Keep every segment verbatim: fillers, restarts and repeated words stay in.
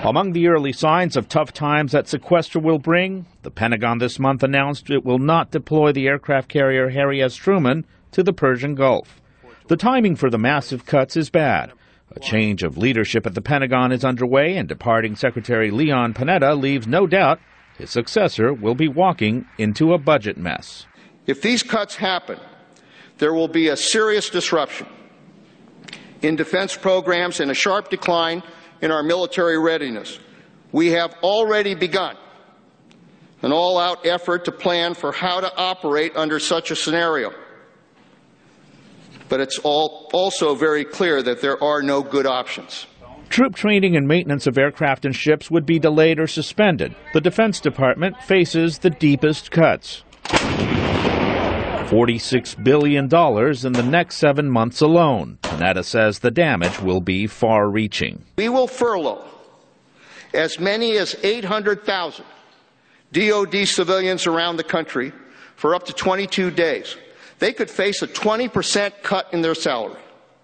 Among the early signs of tough times that sequester will bring, the Pentagon this month announced it will not deploy the aircraft carrier Harry S. Truman to the Persian Gulf. The timing for the massive cuts is bad. A change of leadership at the Pentagon is underway, and departing Secretary Leon Panetta leaves no doubt his successor will be walking into a budget mess. If these cuts happen, there will be a serious disruption in defense programs and a sharp decline in our military readiness. We have already begun an all-out effort to plan for how to operate under such a scenario. But it's all also very clear that there are no good options. Troop training and maintenance of aircraft and ships would be delayed or suspended. The Defense Department faces the deepest cuts. forty-six billion dollars in the next seven months alone. Panetta says the damage will be far-reaching. We will furlough as many as eight hundred thousand D O D civilians around the country for up to twenty-two days. They could face a twenty percent cut in their salary.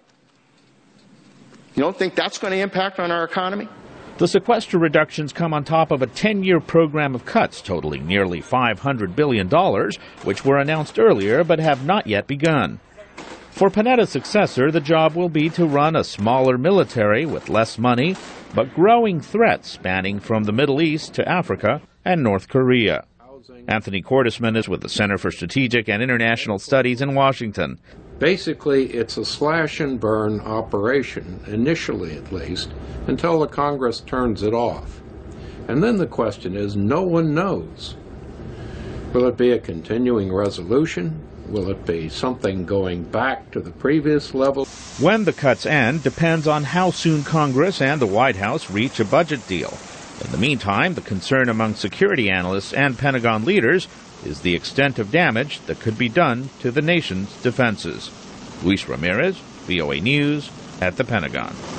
You don't think that's going to impact on our economy? The sequester reductions come on top of a ten-year program of cuts totaling nearly five hundred billion dollars, which were announced earlier but have not yet begun. For Panetta's successor, the job will be to run a smaller military with less money, but growing threats spanning from the Middle East to Africa and North Korea. Anthony Cordesman is with the Center for Strategic and International Studies in Washington. Basically, it's a slash-and-burn operation, initially at least, until the Congress turns it off. And then the question is, no one knows. Will it be a continuing resolution? Will it be something going back to the previous level? When the cuts end depends on how soon Congress and the White House reach a budget deal. In the meantime, the concern among security analysts and Pentagon leaders is the extent of damage that could be done to the nation's defenses. Luis Ramirez, V O A News, at the Pentagon.